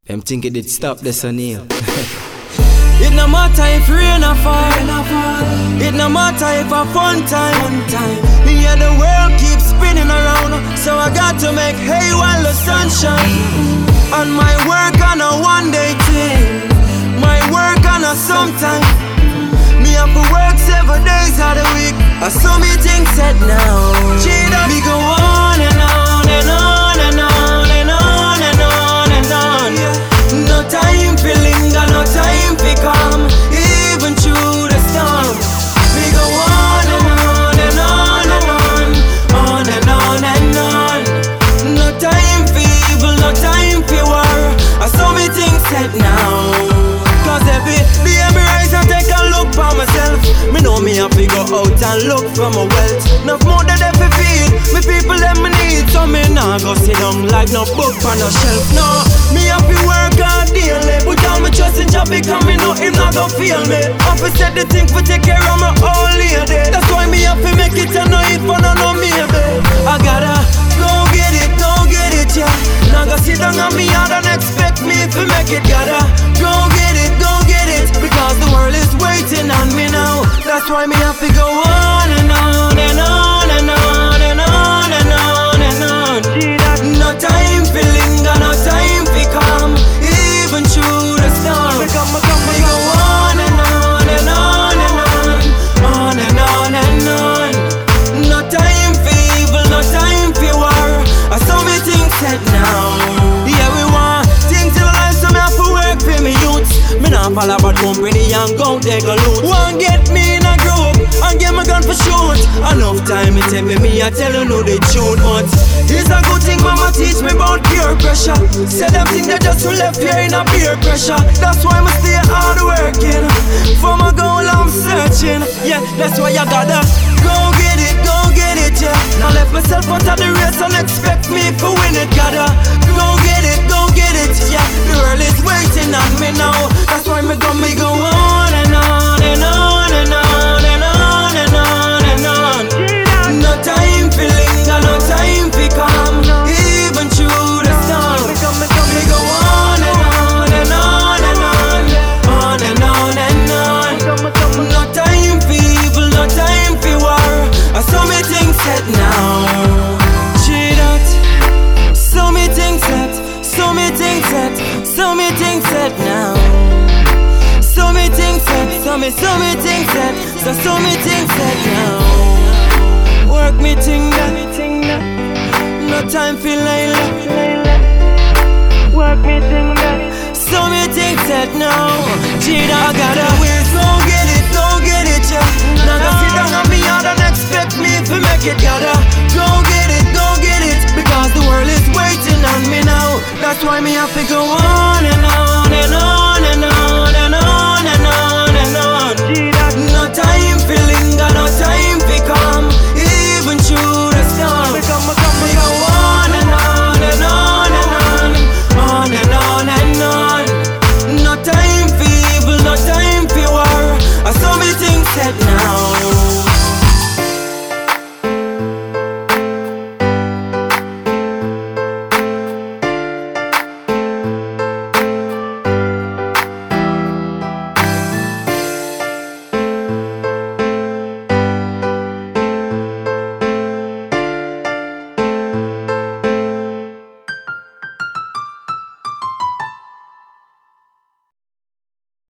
Them think it did stop the sun here. It no matter if rain or fall. It no matter if a fun time. Yeah, the world keeps spinning around, so I got to make hay while the sun shines. And my work on a one-day thing, my work on a sometime. Me have to work 7 days out of the week. I saw me things set now. Me go on and on and on and on and on and on and on. No time for linger, no time for come, even through the storm. Me go on and on and on and on, on and on and on. No time for evil, no time for war. I saw me things set now. Cause every day me rise and take a look for myself. Me know me have to go out and look for my wealth. Enough more than they feel, me people them me need. So me nah go sit down like no book on no shelf. No, me have to work hard daily. Put all my trust in job because me know him not gon' feel me. Have to set the thing for take care of my old lady. That's why me have to make it and no if I no maybe. I gotta go get it, yeah. Now go sit down on me hard and expect me to make it. Gotta go get it, because the world is waiting on me now. That's why me have to go on and on and on and on and on and on and on. No time for linger, no time for come, even through the storm. Me go on and on and on and on, on and on and on. No time for evil, no time for war. I saw me things set now. Yeah, we want things in life, so me have to work for me youths. Me nah fall about company and go take a loot. One get me in a group and get my gun for shoot. Enough time it take me I tell you know the truth. But it's a good thing mama teach me about peer pressure. Say them things that just left here in a peer pressure. That's why I stay hard working. For my goal I'm searching. Yeah, that's why I gotta go get it, yeah. Now left myself out of the race and expect me to win it. Gotta go get it, yeah. The world is waiting on me now. That's why me go on and on and on and on and on and on and on. No time for linger, no time for come, even through the storm. Me go on and on and on and on, on and on and on. No time for evil, no time for war. I saw me things set now. So me things set, so me things set, so me things set now. So me things set, so me things set, so me things set now. Work me thing that, no time for layla. Work me thing that, so me things set now. I gotta win, go get it, yeah. Now go sit down on me hard and expect me to make it. Gotta go get it, because the world is waiting on me now. That's why me have to go on and on.